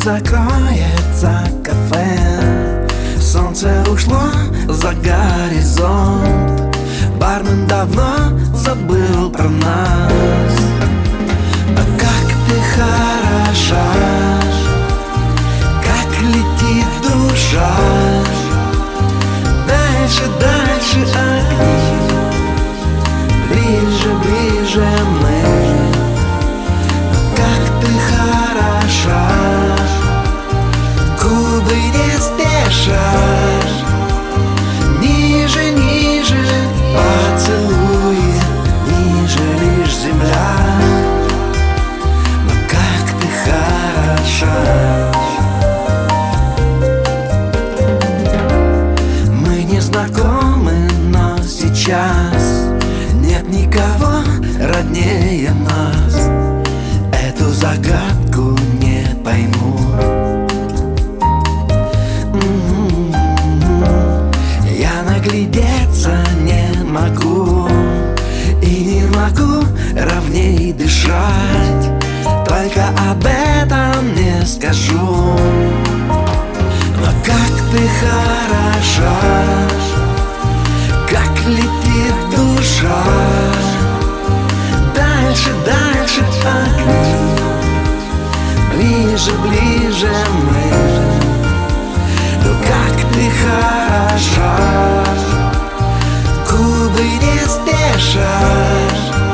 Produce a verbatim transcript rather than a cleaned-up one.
закроется кафе, солнце ушло за горизонт, бармен давно забыл про нас. А как ты хороша, как летит душа, дальше, дальше огни, ближе, ближе мы. Как ты хороша, губы не спеша, ниже, ниже поцелуи, ниже лишь земля. Но как ты хороша. Мы не знакомы, но сейчас нет никого роднее нас. Эту загадку не пойму. Я наглядеться не могу и не могу ровней дышать, только об этом не скажу. Но как ты хороша, как летит душа, дальше, дальше огни, ближе, ближе мы. Ну как ты хороша, губы не спеша,